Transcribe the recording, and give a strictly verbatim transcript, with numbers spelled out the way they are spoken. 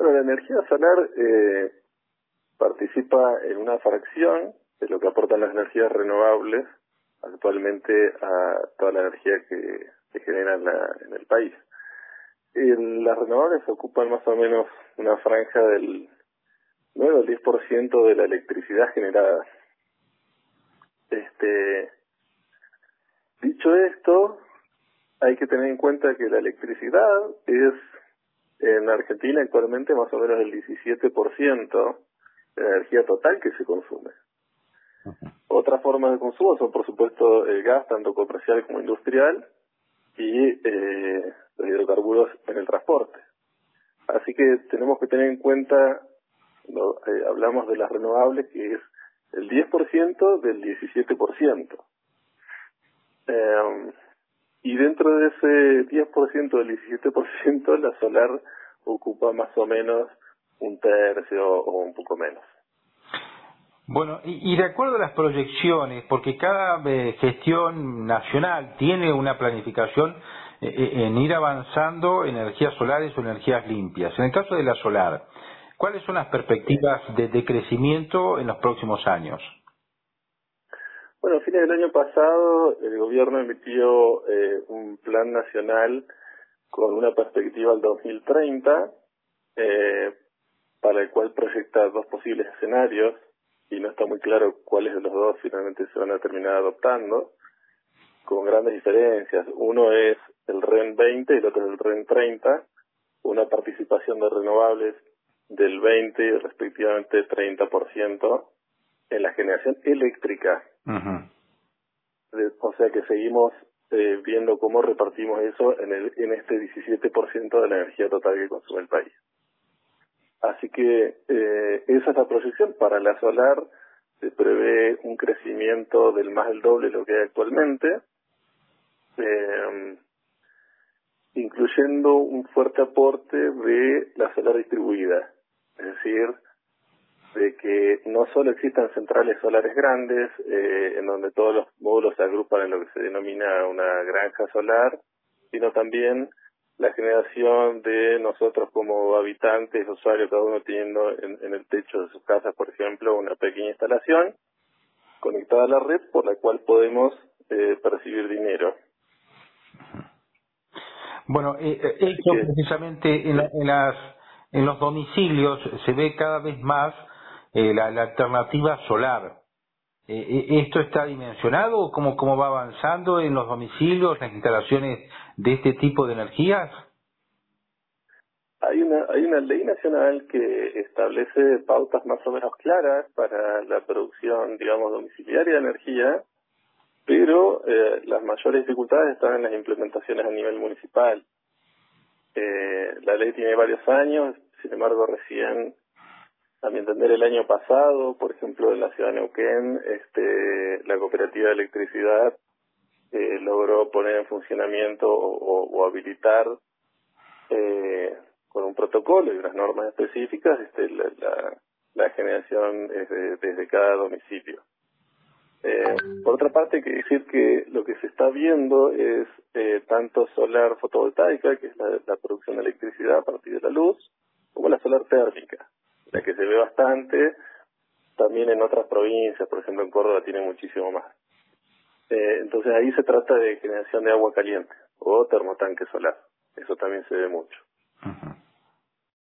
Bueno, la energía solar eh, participa en una fracción de lo que aportan las energías renovables actualmente a toda la energía que se genera en, la, en el país. En las renovables ocupan más o menos una franja del nueve al diez por ciento de la electricidad generada. Este, dicho esto, hay que tener en cuenta que la electricidad es en Argentina actualmente más o menos el diecisiete por ciento de la energía total que se consume. Otras formas de consumo son, por supuesto, el gas, tanto comercial como industrial, y eh, los hidrocarburos en el transporte. Así que tenemos que tener en cuenta, no, eh, hablamos de las renovables, que es el diez por ciento del diecisiete por ciento. Eh, y dentro de ese diez por ciento del diecisiete por ciento, la solar ocupa más o menos un tercio o un poco menos. Bueno, y, y de acuerdo a las proyecciones, porque cada eh, gestión nacional tiene una planificación eh, en ir avanzando en energías solares o energías limpias. En el caso de la solar, ¿cuáles son las perspectivas de, de crecimiento en los próximos años? Bueno, a fines del año pasado el gobierno emitió eh, un plan nacional con una perspectiva al dos mil treinta, eh, para el cual proyecta dos posibles escenarios, y no está muy claro cuáles de los dos finalmente se van a terminar adoptando, con grandes diferencias. Uno es el R E N veinte y el otro es el R E N treinta, una participación de renovables del veinte y respectivamente treinta por ciento en la generación eléctrica. Uh-huh. De, o sea que seguimos eh, viendo cómo repartimos eso en, el, en este diecisiete por ciento de la energía total que consume el país. Así que eh, esa es la proyección. Para la solar se prevé un crecimiento del más del doble de lo que hay actualmente, eh, incluyendo un fuerte aporte de la solar distribuida. Es decir, de que no solo existan centrales solares grandes, eh, en donde todos los módulos se agrupan en lo que se denomina una granja solar, sino también la generación de nosotros como habitantes, usuarios, cada uno teniendo en, en el techo de sus casas, por ejemplo, una pequeña instalación conectada a la red por la cual podemos eh, percibir dinero. Bueno, eh, esto que, precisamente en, la, en, las, en los domicilios se ve cada vez más eh, la, la alternativa solar. Eh, ¿Esto está dimensionado? ¿Cómo, ¿Cómo va avanzando en los domicilios, las instalaciones de este tipo de energías? Hay una, hay una ley nacional que establece pautas más o menos claras para la producción, digamos, domiciliaria de energía, pero eh, las mayores dificultades están en las implementaciones a nivel municipal. Eh, la ley tiene varios años, sin embargo, recién, a mi entender, el año pasado, por ejemplo, en la ciudad de Neuquén, este, la cooperativa de electricidad eh, logró poner en funcionamiento o, o, o habilitar eh, con un protocolo y unas normas específicas este, la, la, la generación desde, desde cada domicilio. Eh, por otra parte, hay que decir que lo que se está viendo es eh, tanto solar fotovoltaica, que es la, la producción de electricidad a partir de la luz, como la solar térmica, la que se ve bastante, también en otras provincias, por ejemplo en Córdoba tiene muchísimo más. Eh, entonces ahí se trata de generación de agua caliente o termotanque solar, eso también se ve mucho. Uh-huh.